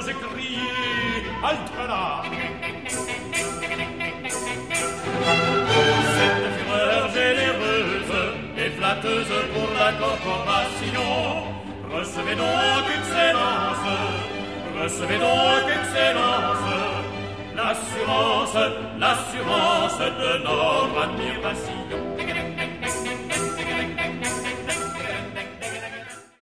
s'écrier halte-là. Cette fureur généreuse et flatteuse pour la corporation, recevez donc, Excellence, l'assurance de notre admiration.